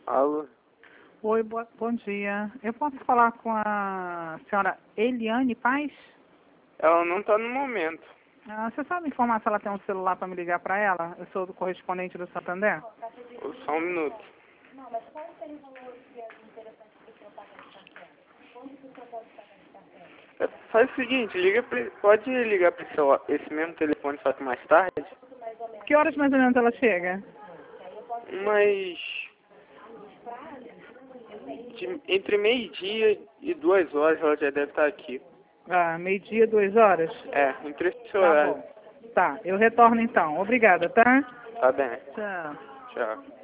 Alô? Oi, bom dia. Eu posso falar com a senhora Eliane Paz? Ela não tá no momento. Você sabe informar se ela tem um celular para me ligar para ela? Eu sou do correspondente do Santander. Só um minuto. Faz o seguinte, pode ligar para esse mesmo telefone, só que mais tarde? Que horas mais ou menos ela chega? Mas entre meio-dia e 2 horas ela já deve estar aqui. Meio-dia, 2 horas? Entre esse Tá horário. bom. Tá, eu retorno então. Obrigada, tá? Tá bem. Tchau. Tchau.